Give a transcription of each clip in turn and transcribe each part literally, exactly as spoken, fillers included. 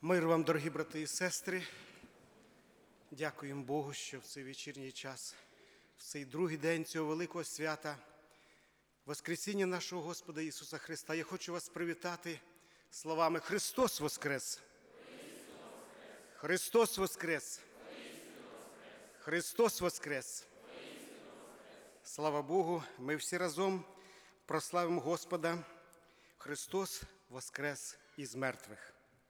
Мир вам, дорогі брати і сестри. Дякуємо Богу, що в цей вечірній час, в цей другий день цього великого свята, Воскресіння нашого Господа Ісуса Христа, я хочу вас привітати словами «Христос воскрес! Христос воскрес! Христос воскрес!» Слава Богу, ми всі разом прославимо Господа. Христос воскрес із мертвих.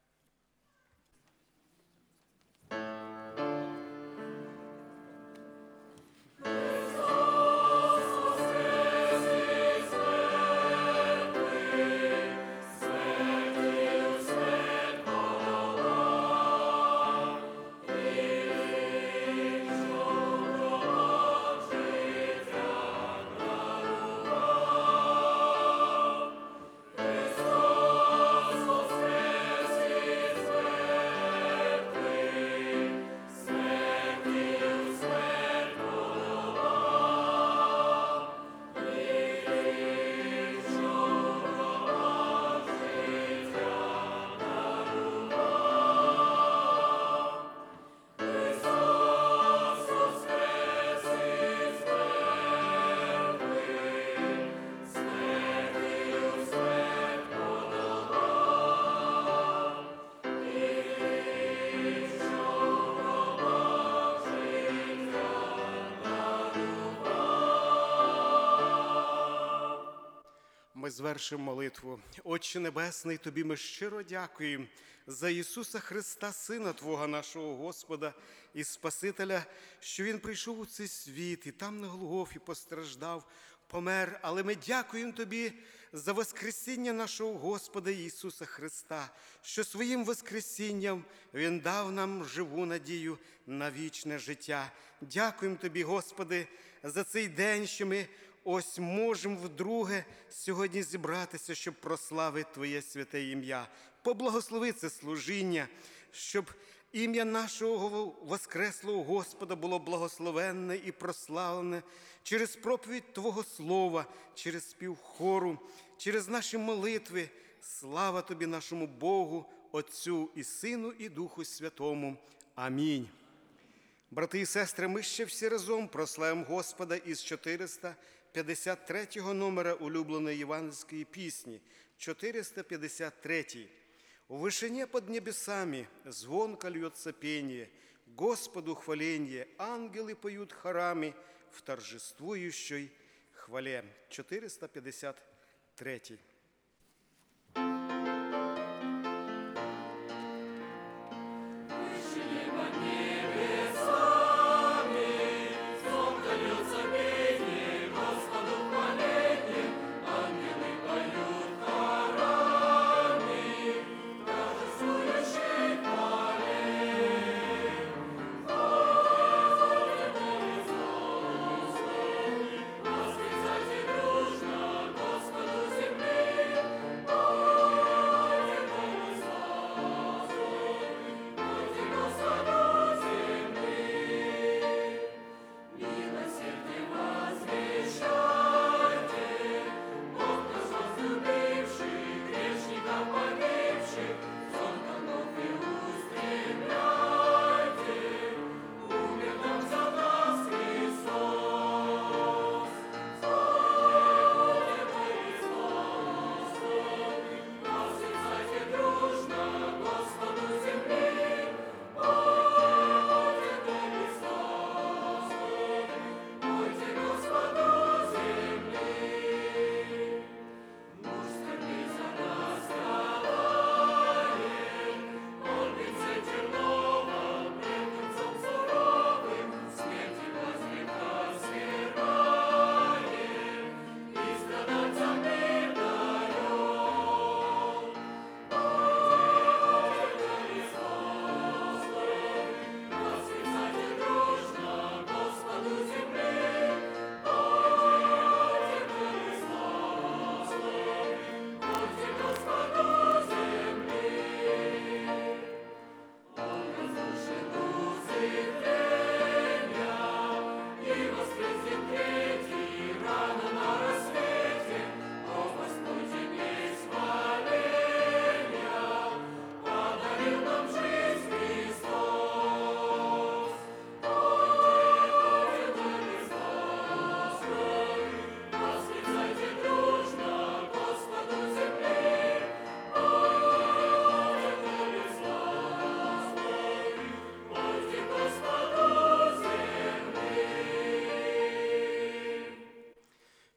Ми звершимо молитву. Отче Небесний, Тобі ми щиро дякуємо за Ісуса Христа, Сина Твого, нашого Господа і Спасителя, що Він прийшов у цей світ і там на Голгофі постраждав, помер. Але ми дякуємо Тобі за Воскресіння нашого Господа Ісуса Христа, що своїм Воскресінням Він дав нам живу надію на вічне життя. Дякуємо Тобі, Господи, за цей день, що ми ось можемо вдруге сьогодні зібратися, щоб прославити Твоє святе ім'я. Поблагослови це служіння, щоб ім'я нашого воскреслого Господа було благословенне і прославлене через проповідь Твого Слова, через спів хору, через наші молитви. Слава Тобі, нашому Богу, Отцю і Сину і Духу Святому. Амінь. Брати і сестри, ми ще всі разом прославимо Господа із чотириста п'ятдесят третього номера улюбленої євангельської пісні. чотириста п'ятдесят третій. «В вышине под небесами звонко льется пение, Господу хваление, ангелы поют хорами в торжествующей хвале». чотириста п'ятдесят третій. Господу земли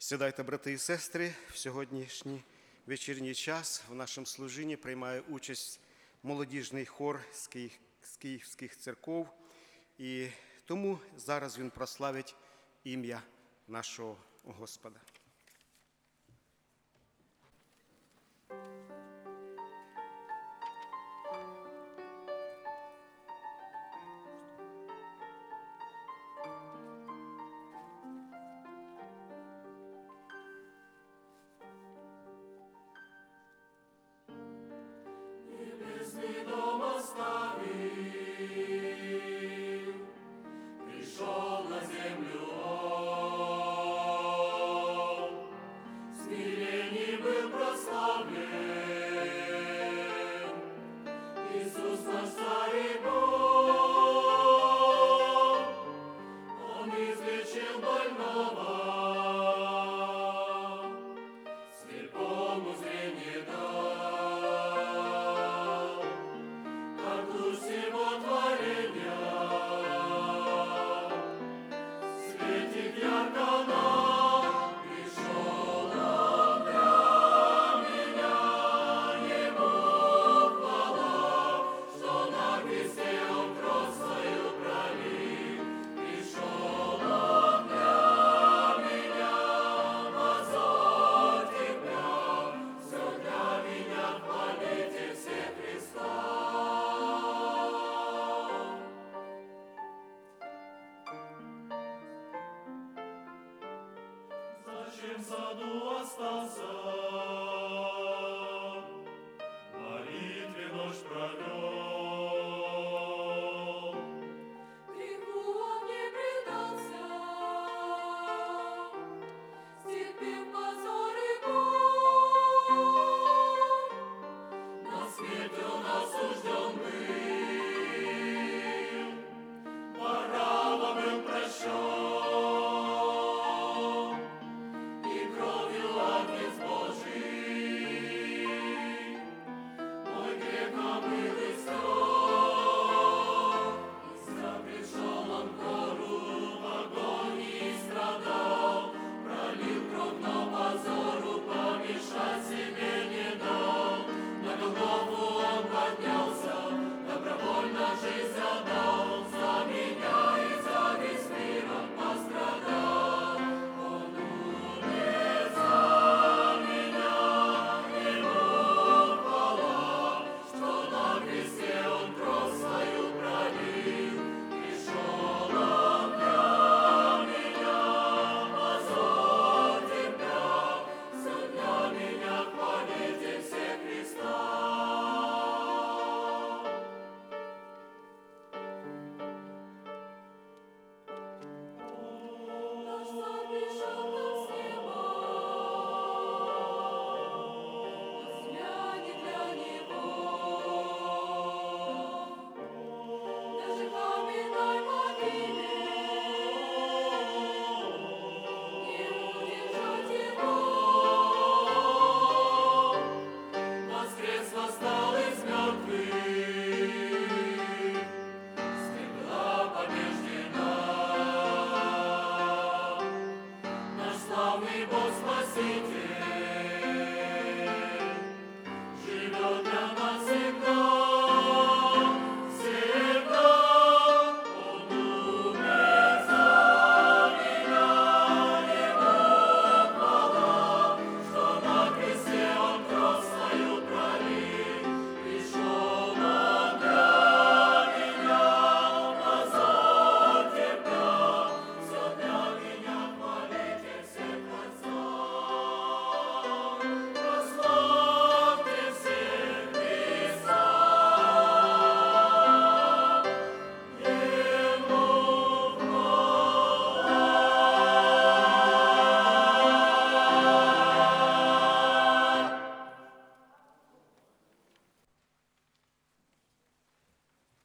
Сідайте, брати і сестри, в сьогоднішній вечірній час в нашому служінні приймає участь молодіжний хор з Київ, з київських церков, і тому зараз він прославить ім'я нашого Господа. В саду остался.